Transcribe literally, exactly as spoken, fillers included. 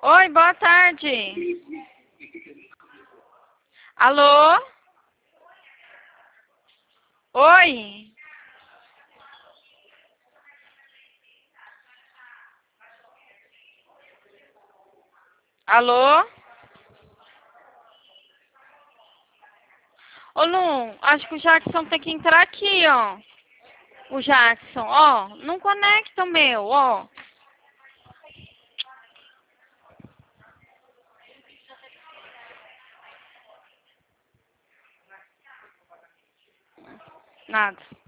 Oi, boa tarde. Alô? Oi? Alô? Ô, Lu, acho que o Jackson tem que entrar aqui, ó. O Jackson, ó. Não conecta o meu, ó. Nada.